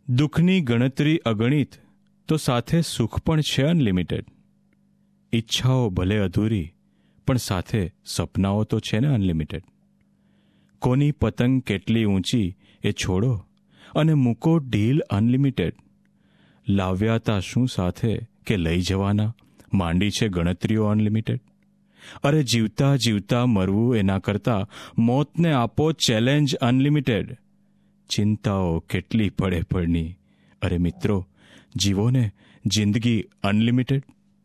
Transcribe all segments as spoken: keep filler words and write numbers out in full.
દુઃખની ગણતરી અગણિત તો સાથે સુખ પણ છે અનલિમિટેડ. ઈચ્છાઓ ભલે અધૂરી પણ સાથે સપનાઓ તો છે ને અનલિમિટેડ. કોની પતંગ કેટલી ઊંચી એ છોડો અને મૂકો ઢીલ અનલિમિટેડ. લાવ્યા તા શું સાથે કે લઈ જવાના માંડી છે ગણતરીઓ અનલિમિટેડ. અરે જીવતા જીવતા મરવું એના કરતાં મોતને આપો ચેલેન્જ અનલિમિટેડ. ચિંતાઓ કેટલી પડે પડની અરે મિત્રો જીવોને જિંદગી અનલિમિટેડ.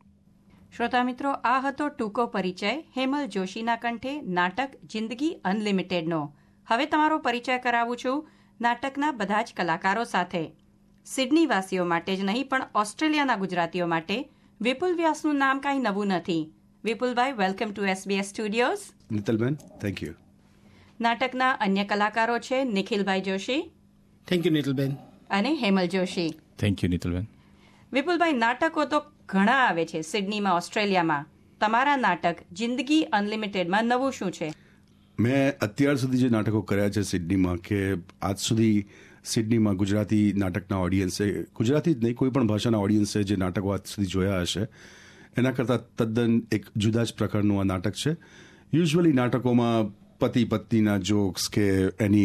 શ્રોતા મિત્રો, આ હતો ટૂંકો પરિચય હેમલ જોશીના કંઠે નાટક જિંદગી અનલિમિટેડનો. હવે તમારો પરિચય કરાવું છું નાટકના બધા જ કલાકારો સાથે. સિડની વાસીઓ માટે જ નહીં પણ ઓસ્ટ્રેલિયાના ગુજરાતીઓ માટે વિપુલ વ્યાસનું નામ કાંઈ નવું નથી. Vipulbhai, welcome to SBS studios. Nitalben, thank you. નાટકના અન્ય કલાકારો છે નિખિલભાઈ જોશી. Thank you Nitalben. અને હેમલ જોશી. Thank you Nitalben. વિપુલભાઈ, નાટકો તો ઘણા આવે છે સિડનીમાં, ઓસ્ટ્રેલિયામાં. તમારા નાટક જિંદગી અનલિમિટેડમાં નવું શું છે? મેં અત્યાર સુધી જે નાટકો કર્યા છે સિડનીમાં, કે આજ સુધી સિડનીમાં ગુજરાતી નાટકના ઓડિયન્સે, ગુજરાતી જ નહીં કોઈ પણ ભાષાના ઓડિયન્સે જે નાટકો આજ સુધી જોયા હશે એના કરતાં તદ્દન એક જુદા જ પ્રકારનું આ નાટક છે. યુઝ્યુઅલી નાટકોમાં પતિ પત્નીના જોક્સ કે એની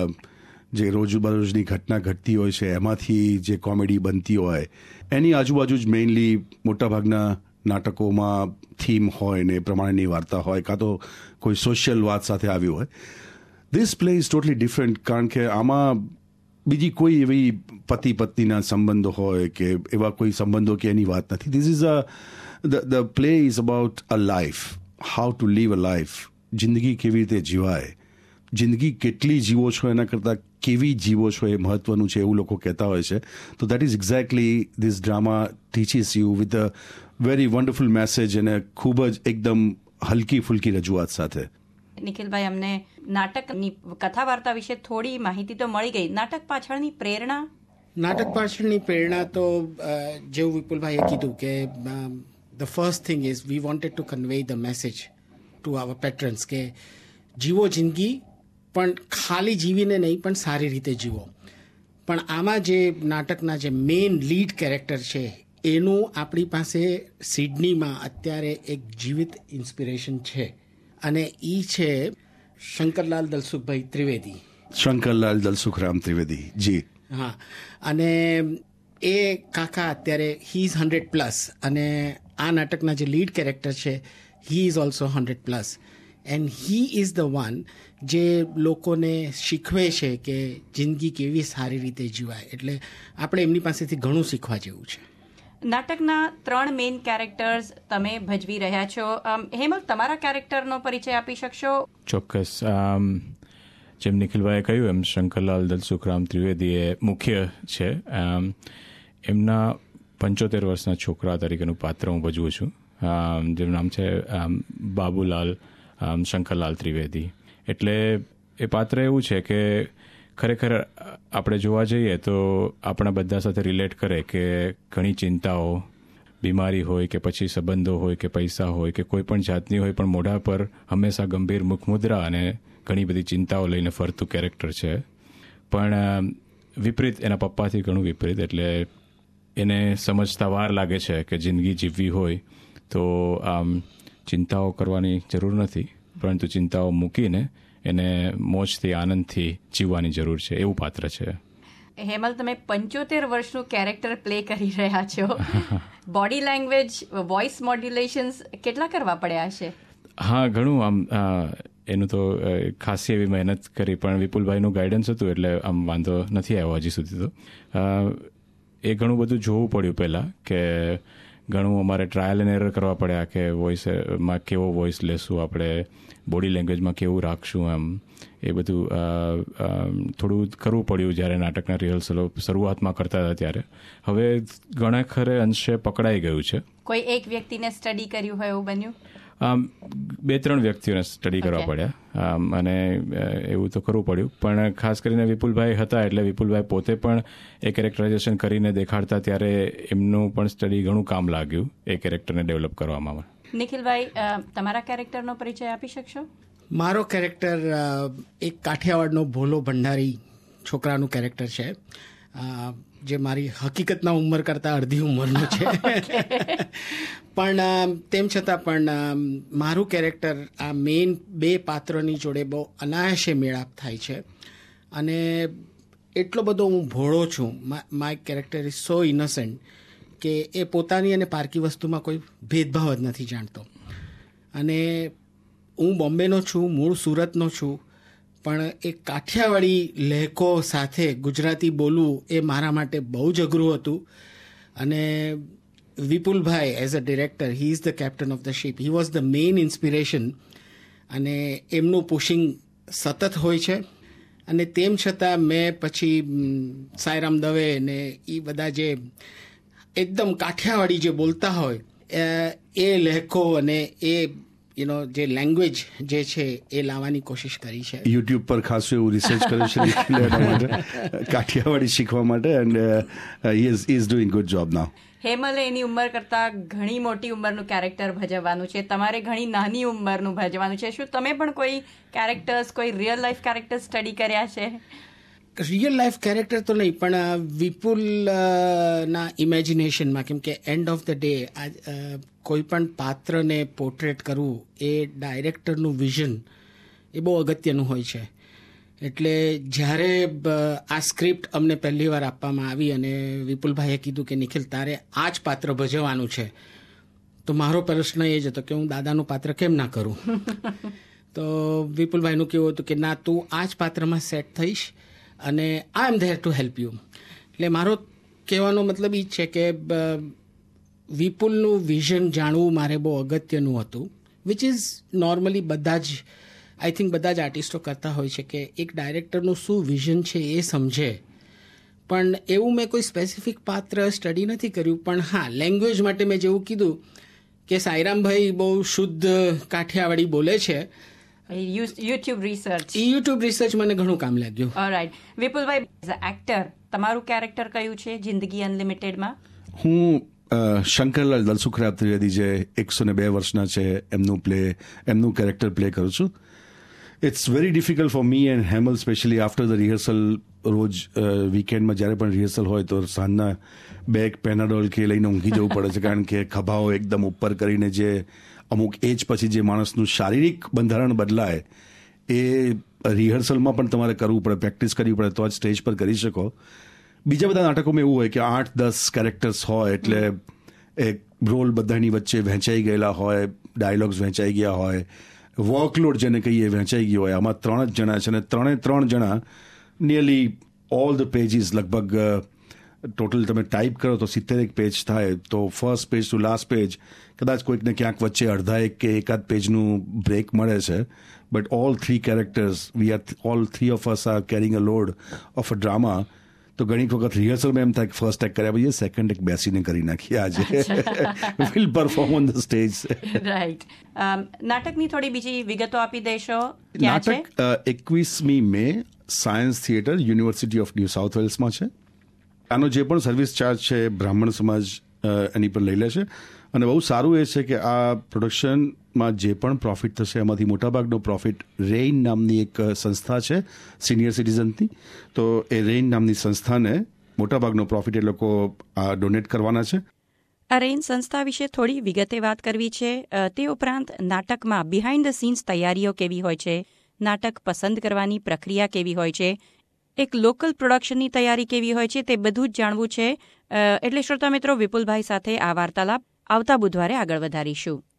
જે રોજબરોજની ઘટના ઘટતી હોય છે એમાંથી જે કોમેડી બનતી હોય એની આજુબાજુ જ મેઇનલી મોટાભાગના નાટકોમાં થીમ હોય ને એ પ્રમાણેની વાર્તા હોય, કાં તો કોઈ સોશિયલ વાત સાથે આવ્યું હોય. This play is totally different, કારણ કે આમાં બીજી કોઈ એવી પતિ પત્નીના સંબંધો હોય કે એવા કોઈ સંબંધો કે એની વાત નથી. This is a the the play is about a life, how to live a life. જિંદગી કેવી રીતે જીવાય, જિંદગી કેટલી જીવો છો એના કરતાં કેવી જીવો છો એ મહત્વનું છે એવું લોકો કહેતા હોય છે. તો that is exactly this drama teaches you with a very wonderful message અને ખૂબ જ એકદમ હલકી ફુલકી રજૂઆત સાથે. નિખિલભાઈ, અમને નાટકની કથા વાર્તા વિશે થોડી માહિતી તો મળી ગઈ. નાટક પાછળની પ્રેરણા? નાટક પાછળની પ્રેરણા તો જેવું વિપુલભાઈએ કીધું કે the first thing is we wanted to convey the message to our patrons કે જીવો જિંદગી, પણ ખાલી જીવીને નહીં પણ સારી રીતે જીવો. પણ આમાં જે નાટકના જે મેઇન લીડ કેરેક્ટર છે એનું આપણી પાસે સિડનીમાં અત્યારે એક જીવિત ઇન્સ્પિરેશન છે અને એ છે શંકરલાલ દલસુખભાઈ ત્રિવેદી. શંકરલાલ દલસુખરામ ત્રિવેદી, જી. હા, અને એ કાકા અત્યારે હી ઇઝ હંડ્રેડ પ્લસ અને આ નાટકના જે લીડ કેરેક્ટર છે he is also hundred plus and he is the one જે લોકોને શીખવે છે કે જિંદગી કેવી સારી રીતે જીવાય. એટલે આપણે એમની પાસેથી ઘણું શીખવા જેવું છે. નાટકના ત્રણ મેઇન કેરેક્ટર્સ તમે ભજવી રહ્યા છો. હેમલ, તમારા કેરેક્ટરનો પરિચય આપી શકશો? ચોક્કસ. જેમ નિખિલભાઈએ કહ્યું એમ શંકરલાલ દલસુખરામ ત્રિવેદી એ મુખ્ય છે. એમના પંચોતેર વર્ષના છોકરા તરીકેનું પાત્ર હું ભજવું છું, જેનું નામ છે બાબુલાલ શંકરલાલ ત્રિવેદી. એટલે એ પાત્ર એવું છે કે ખરેખર આપણે જોવા જઈએ તો આપણા બધા સાથે રિલેટ કરે કે ઘણી ચિંતાઓ, બીમારી હોય કે પછી સંબંધો હોય કે પૈસા હોય કે કોઈ પણ જાતની હોય, પણ મોઢા પર હંમેશા ગંભીર મુખમુદ્રા અને ઘણી બધી ચિંતાઓ લઈને ફરતું કેરેક્ટર છે. પણ વિપરીત એના પપ્પાથી ઘણું વિપરીત, એટલે એને સમજતા વાર લાગે છે કે જિંદગી જીવવી હોય તો આમ ચિંતાઓ કરવાની જરૂર નથી, પરંતુ ચિંતાઓ મૂકીને એને મોજથી આનંદથી જીવવાની જરૂર છે, એવું પાત્ર છે. હેમલ, તમે પંચોતેર વર્ષનું કેરેક્ટર પ્લે કરી રહ્યા છો. બોડી લેંગ્વેજ, વોઇસ મોડ્યુલેશન્સ કેટલા કરવા પડ્યા હશે? હા, ઘણું. આમ એનું તો ખાસી એવી મહેનત કરી, પણ વિપુલભાઈનું ગાઈડન્સ હતું એટલે આમ વાંધો નથી આવ્યો હજી સુધી. તો એ ઘણું બધું જોવું પડ્યું પહેલાં, કે ઘણું અમારે ટ્રાયલ એન્ડ એરર કરવા પડ્યા કે વોઇસમાં કેવો વોઇસ લેશું આપણે, બોડી લેંગ્વેજમાં કેવું રાખશું, એમ એ બધું થોડું કરવું પડ્યું જ્યારે નાટકના રિહર્સલો શરૂઆતમાં કરતા હતા ત્યારે. હવે ઘણા ખરે અંશે પકડાઈ ગયું છે. કોઈ એક વ્યક્તિને સ્ટડી કર્યું હોય એવું બન્યું? બે ત્રણ વ્યક્તિઓને સ્ટડી કરવા પડ્યા અને એવું તો કરવું પડ્યું. પણ ખાસ કરીને વિપુલભાઈ હતા એટલે વિપુલભાઈ પોતે પણ એ કેરેક્ટરાઇઝેશન કરીને દેખાડતા ત્યારે એમનું પણ સ્ટડી ઘણું કામ લાગ્યું એ કેરેક્ટરને ડેવલપ કરવામાં. નિખિલભાઈ, તમારા કેરેક્ટરનો પરિચય આપી શકશો? મારો કેરેક્ટર એક કાઠિયાવાડનો ભોલો ભંડારી છોકરાનું કેરેક્ટર છે. જે મારી હકીકતના ઉંમર કરતાં અડધી ઉંમરનો છે. પણ તેમ છતાં પણ મારું કેરેક્ટર આ મેઇન બે પાત્રોની જોડે બહુ અનાયાસે મેળાપ થાય છે અને એટલો બધો હું ભોળો છું. My character is so innocent કે એ પોતાની અને પારકી વસ્તુમાં કોઈ ભેદભાવ જ નથી જાણતો. અને હું બોમ્બેનો છું, મૂળ સુરતનો છું, પણ એ કાઠિયાવાડી લહેકો સાથે ગુજરાતી બોલવું એ મારા માટે બહુ જ અઘરું હતું. અને Vipulbhai as a director, he is the captain of the ship, he was the main inspiration. અને એમનું પુશિંગ સતત હોય છે. અને તેમ છતાં મેં પછી સાંઈરામ દવે ને એ બધા જે એકદમ કાઠિયાવાડી જે બોલતા હોય એ લહેકો અને એ યુ નો જે લેંગ્વેજ જે છે એ લાવવાની કોશિશ કરી છે. યુટ્યુબ પર ખાસ એવું રિસર્ચ કર્યું છે એના માટે, કાઠિયાવાડી શીખવા માટે, and he is is doing good job now. હેમલે એની ઉંમર કરતાં ઘણી મોટી ઉંમરનું કેરેક્ટર ભજવવાનું છે, તમારે ઘણી નાની ઉંમરનું ભજવવાનું છે. શું તમે પણ કોઈ કેરેક્ટર્સ, કોઈ રિયલ લાઈફ કેરેક્ટર સ્ટડી કર્યા છે? રિયલ લાઈફ કેરેક્ટર તો નહીં, પણ વિપુલ ના ઇમેજિનેશનમાં, કેમ કે એન્ડ ઓફ ધ ડે કોઈ પણ પાત્રને પોર્ટ્રેટ કરવું એ ડાયરેક્ટરનું વિઝન એ બહુ અગત્યનું હોય છે. એટલે જ્યારે આ સ્ક્રિપ્ટ અમને પહેલી વાર આપવામાં આવી અને વિપુલભાઈએ કીધું કે નિખિલ તારે આ જ પાત્ર ભજવવાનું છે, તો મારો પ્રશ્ન એ જ હતો કે હું દાદાનું પાત્ર કેમ ના કરું. તો વિપુલભાઈનું કેવું હતું કે ના, તું આ જ પાત્રમાં સેટ થઈશ અને I am there to help you. એટલે મારો કહેવાનો મતલબ એ છે કે વિપુલનું વિઝન જાણવું મારે બહુ અગત્યનું હતું, વિચ ઇઝ નોર્મલી બધા જ આઈ થિંક બધા જ આર્ટિસ્ટો કરતા હોય છે કે એક ડાયરેક્ટરનું શું વિઝન છે એ સમજે. પણ એવું મેં કોઈ સ્પેસિફિક પાત્ર સ્ટડી નથી કર્યું. પણ હા, લેંગ્વેજ માટે મેં જેવું કીધું કે સાંઈરામભાઈ બહુ શુદ્ધ કાઠિયાવાડી બોલે છે. યુટ્યુબ રિસર્ચ યુટ્યુબ રિસર્ચ મને ઘણું કામ લાગ્યું. Alright. Vipulbhai, as a actor તમારું કેરેક્ટર કયું છે જિંદગી અનલિમિટેડમાં? હું શંકરલાલ દલસુખરામ ત્રિવેદી જે એકસો ને બે વર્ષના છે એમનું પ્લે એમનું કેરેક્ટર પ્લે કરું છું. It's very difficult for me and Hemal, specially after the rehearsal. રોજ વીકેન્ડમાં જ્યારે પણ રિહર્સલ હોય તો સાંજના બે એક પેનાડોલ કે લઈને ઊંઘી જવું પડે છે, કારણ કે ખભાઓ એકદમ ઉપર કરીને જે અમુક એજ પછી જે માણસનું શારીરિક બંધારણ બદલાય એ રિહર્સલમાં પણ તમારે કરવું પડે, પ્રેક્ટિસ કરવી પડે તો જ સ્ટેજ પર કરી શકો. બીજા બધા નાટકોમાં એવું હોય કે આઠ દસ કેરેક્ટર્સ હોય એટલે એક રોલ બધાની વચ્ચે વહેંચાઈ ગયેલા હોય, ડાયલોગ્સ વહેંચાઈ ગયા હોય, વર્કલોડ જેને કહીએ વહેંચાઈ ગયો હોય. આમાં ત્રણ જ જણા છે અને ત્રણે ત્રણ જણા નિયરલી ઓલ ધ પેજીસ લગભગ ટોટલ તમે ટાઈપ કરો તો સિત્તેર એક પેજ થાય, તો first page to last page કદાચ કોઈકને ક્યાંક વચ્ચે અડધા એક કે એકાદ પેજનું બ્રેક મળે છે. But all three characters, we are all three of us are carrying a load of a drama. તો ઘણી વખત રિહર્સલમાં એમ થાય કે ફર્સ્ટ ટેક કર્યા પછી સેકન્ડ ટેક બેસીને કરી નાખીએ, આજે will perform on the stage. Right. નાટકની થોડી બીજી વિગતો આપી દેશો? નાટક એકવીસમી મે science theatre, university of New South વેલ્સમાં છે. આનો જે પણ સર્વિસ ચાર્જ છે બ્રાહ્મણ સમાજ એની પર લઈ લે છે. અને બહુ સારું એ છે કે આ પ્રોડક્શનમાં જે પણ પ્રોફિટ થશે એમાંથી મોટાભાગનો પ્રોફિટ રેઇન નામની એક સંસ્થા છે સિનિયર સિટીઝનની, તો એ રેઇન નામની સંસ્થાને મોટાભાગનો પ્રોફિટ એ લોકો આ ડોનેટ કરવાના છે. આ રેઇન સંસ્થા વિશે થોડી વિગતે વાત કરવી છે. તે ઉપરાંત નાટકમાં બિહાઇન્ડ ધ સીન્સ તૈયારીઓ કેવી હોય છે, નાટક પસંદ કરવાની પ્રક્રિયા કેવી હોય છે, એક લોકલ પ્રોડક્શનની તૈયારી કેવી હોય છે, તે બધું જ જાણવું છે. એટલે શ્રોતા મિત્રો, વિપુલભાઈ સાથે આ વાર્તાલાપ આવતા બુધવારે આગળ વધારીશું.